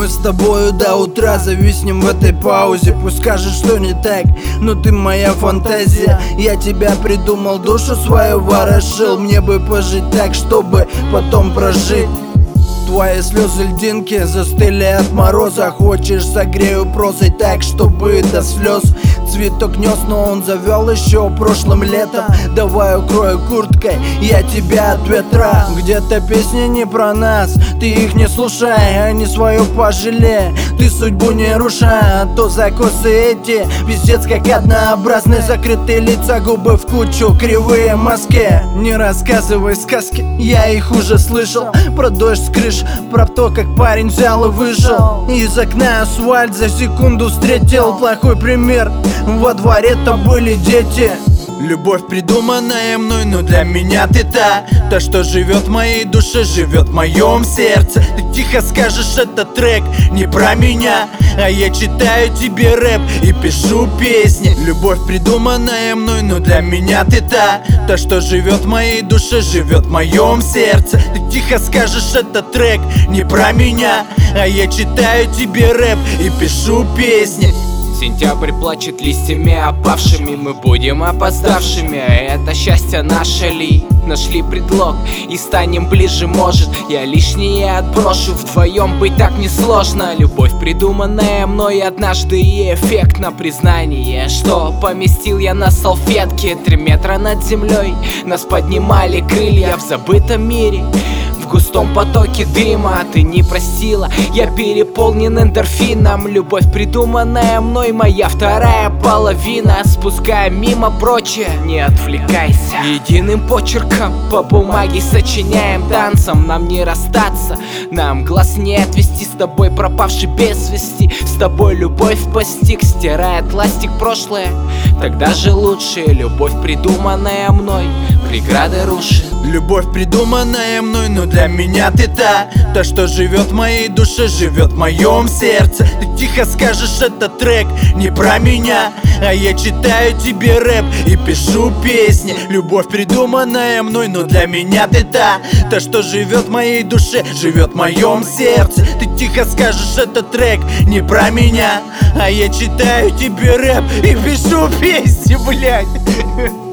с тобою до утра, зависнем в этой паузе. Пусть скажешь, что не так, но ты моя фантазия. Я тебя придумал, душу свою ворошил. Мне бы пожить так, чтобы потом прожить. Твои слезы льдинки застыли от мороза. Хочешь, согрею прозой так, чтобы до слез. Цветок нес, но он завел еще прошлым летом. Давай укрою курткой, я тебя от ветра. Где-то песни не про нас, ты их не слушай, они свою пожалей. Ты судьбу не рушай, а то закосы эти пиздец как однообразные. Закрытые лица, губы в кучу, кривые мазки. Не рассказывай сказки, я их уже слышал. Про дождь с крыш, про то, как парень взял и вышел. Из окна асфальт за секунду встретил. Плохой пример, во дворе-то были дети. Любовь, придуманная мной, но для меня ты та, что живет в моей душе, живет в моем сердце. Ты тихо скажешь, это трек не про меня, а я читаю тебе рэп и пишу песни. Любовь, придуманная мной, но для меня ты та, что живет в моей душе, живет в моем сердце. Ты тихо скажешь, это трек не про меня, а я читаю тебе рэп и пишу песни. Сентябрь плачет листьями опавшими, мы будем опоздавшими. Это счастье наше ли? Нашли предлог и станем ближе, может. Я лишнее отброшу, вдвоем быть так несложно. Любовь, придуманная мной однажды, и эффект на признание, что поместил я на салфетке 3 метра над землей. Нас поднимали крылья в забытом мире, в густом потоке дыма. Ты не простила, я переполнен эндорфином. Любовь, придуманная мной, моя вторая половина. Спуская мимо прочее, не отвлекайся. Единым почерком по бумаге сочиняем танцем. Нам не расстаться, нам глаз не отвести. С тобой пропавший без вести, с тобой любовь постиг, стирает ластик прошлое. Тогда же лучше. Любовь, придуманная мной, преграды рушит. Любовь, придуманная мной, но для меня ты та, что живет в моей душе, живет в моем сердце. Ты тихо скажешь, это трек не про меня, а я читаю тебе рэп и пишу песни. Любовь, придуманная мной, но для меня ты та, что живет в моей душе, живет в моем сердце. Ты тихо скажешь, это трек не про меня, а я читаю тебе рэп и пишу песни, блядь.